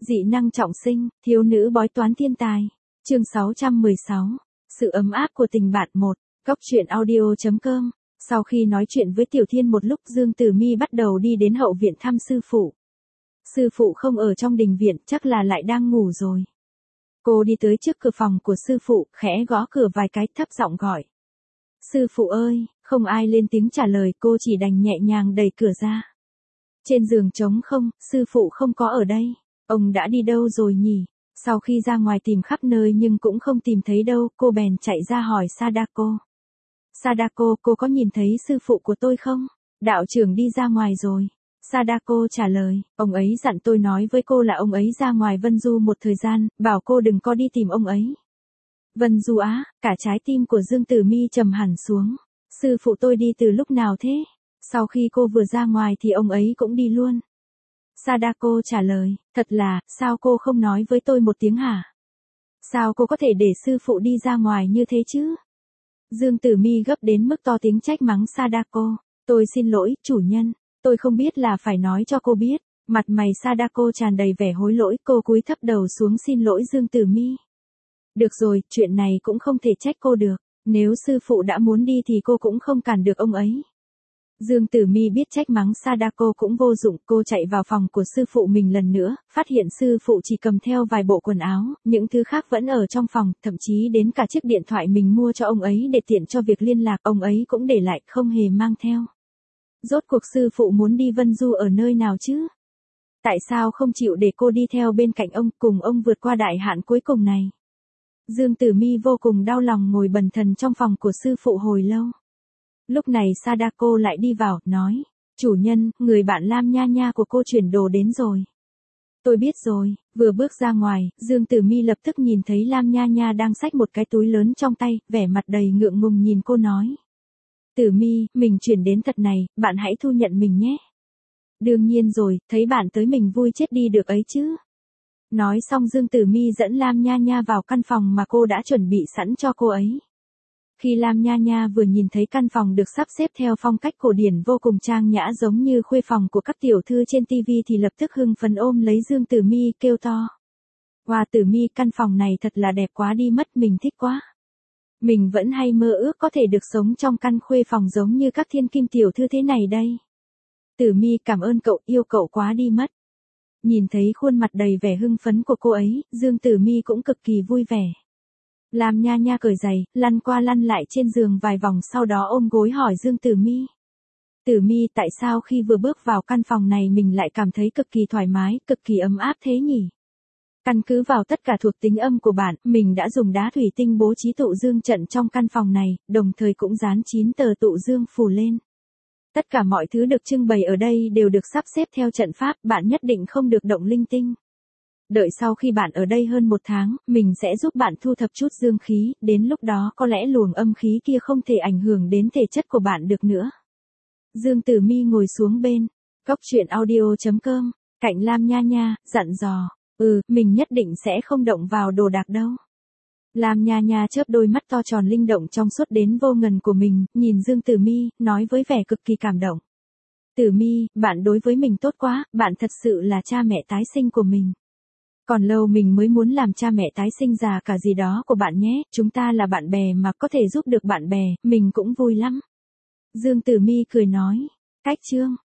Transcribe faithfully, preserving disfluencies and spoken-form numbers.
Dị năng trọng sinh, thiếu nữ bói toán thiên tài. Chương sáu trăm mười sáu. Sự ấm áp của tình bạn một. Góc truyện audio chấm com. Sau khi nói chuyện với Tiểu Thiên một lúc, Dương Tử Mi bắt đầu đi đến hậu viện thăm sư phụ. Sư phụ không ở trong đình viện, chắc là lại đang ngủ rồi. Cô đi tới trước cửa phòng của sư phụ, khẽ gõ cửa vài cái, thấp giọng gọi. Sư phụ ơi, không ai lên tiếng trả lời, cô chỉ đành nhẹ nhàng đẩy cửa ra. Trên giường trống không, sư phụ không có ở đây. Ông đã đi đâu rồi nhỉ? Sau khi ra ngoài tìm khắp nơi nhưng cũng không tìm thấy đâu, cô bèn chạy ra hỏi Sadako. Sadako, cô có nhìn thấy sư phụ của tôi không? Đạo trưởng đi ra ngoài rồi. Sadako trả lời, ông ấy dặn tôi nói với cô là ông ấy ra ngoài Vân Du một thời gian, bảo cô đừng có đi tìm ông ấy. Vân Du á, cả trái tim của Dương Tử Mi trầm hẳn xuống. Sư phụ tôi đi từ lúc nào thế? Sau khi cô vừa ra ngoài thì ông ấy cũng đi luôn. Sadako trả lời, thật là, sao cô không nói với tôi một tiếng hả? Sao cô có thể để sư phụ đi ra ngoài như thế chứ? Dương Tử Mi gấp đến mức to tiếng trách mắng Sadako. Tôi xin lỗi, chủ nhân, tôi không biết là phải nói cho cô biết. Mặt mày Sadako tràn đầy vẻ hối lỗi, cô cúi thấp đầu xuống xin lỗi Dương Tử Mi. Được rồi, chuyện này cũng không thể trách cô được. Nếu sư phụ đã muốn đi thì cô cũng không cản được ông ấy. Dương Tử Mi biết trách mắng Sadako cũng vô dụng, cô chạy vào phòng của sư phụ mình lần nữa, phát hiện sư phụ chỉ cầm theo vài bộ quần áo, những thứ khác vẫn ở trong phòng, thậm chí đến cả chiếc điện thoại mình mua cho ông ấy để tiện cho việc liên lạc, ông ấy cũng để lại, không hề mang theo. Rốt cuộc sư phụ muốn đi Vân Du ở nơi nào chứ? Tại sao không chịu để cô đi theo bên cạnh ông, cùng ông vượt qua đại hạn cuối cùng này? Dương Tử Mi vô cùng đau lòng ngồi bần thần trong phòng của sư phụ hồi lâu. Lúc này Sadako lại đi vào, nói, chủ nhân, người bạn Lam Nha Nha của cô chuyển đồ đến rồi. Tôi biết rồi. Vừa bước ra ngoài, Dương Tử Mi lập tức nhìn thấy Lam Nha Nha đang xách một cái túi lớn trong tay, vẻ mặt đầy ngượng ngùng nhìn cô nói. Tử Mi, mình chuyển đến thật này, bạn hãy thu nhận mình nhé. Đương nhiên rồi, thấy bạn tới mình vui chết đi được ấy chứ. Nói xong Dương Tử Mi dẫn Lam Nha Nha vào căn phòng mà cô đã chuẩn bị sẵn cho cô ấy. Khi Lam Nha Nha vừa nhìn thấy căn phòng được sắp xếp theo phong cách cổ điển vô cùng trang nhã giống như khuê phòng của các tiểu thư trên tivi thì lập tức hưng phấn ôm lấy Dương Tử Mi kêu to. Wow, Tử Mi, căn phòng này thật là đẹp quá đi mất, mình thích quá. Mình vẫn hay mơ ước có thể được sống trong căn khuê phòng giống như các thiên kim tiểu thư thế này đây. Tử Mi, cảm ơn cậu, yêu cậu quá đi mất. Nhìn thấy khuôn mặt đầy vẻ hưng phấn của cô ấy, Dương Tử Mi cũng cực kỳ vui vẻ. Lam Nha Nha cởi giày, lăn qua lăn lại trên giường vài vòng sau đó ôm gối hỏi Dương Tử Mi. Tử Mi, tại sao khi vừa bước vào căn phòng này mình lại cảm thấy cực kỳ thoải mái, cực kỳ ấm áp thế nhỉ? Căn cứ vào tất cả thuộc tính âm của bạn, mình đã dùng đá thủy tinh bố trí tụ dương trận trong căn phòng này, đồng thời cũng dán chín tờ tụ dương phù lên. Tất cả mọi thứ được trưng bày ở đây đều được sắp xếp theo trận pháp, bạn nhất định không được động linh tinh. Đợi sau khi bạn ở đây hơn một tháng, mình sẽ giúp bạn thu thập chút dương khí, đến lúc đó có lẽ luồng âm khí kia không thể ảnh hưởng đến thể chất của bạn được nữa. Dương Tử Mi ngồi xuống bên góc truyện audio chấm com, cạnh Lam Nha Nha, dặn dò, ừ, mình nhất định sẽ không động vào đồ đạc đâu. Lam Nha Nha chớp đôi mắt to tròn linh động trong suốt đến vô ngần của mình, nhìn Dương Tử Mi, nói với vẻ cực kỳ cảm động. Tử Mi, bạn đối với mình tốt quá, bạn thật sự là cha mẹ tái sinh của mình. Còn lâu mình mới muốn làm cha mẹ tái sinh già cả gì đó của bạn nhé, chúng ta là bạn bè mà có thể giúp được bạn bè, mình cũng vui lắm. Dương Tử Mi cười nói, cách chương.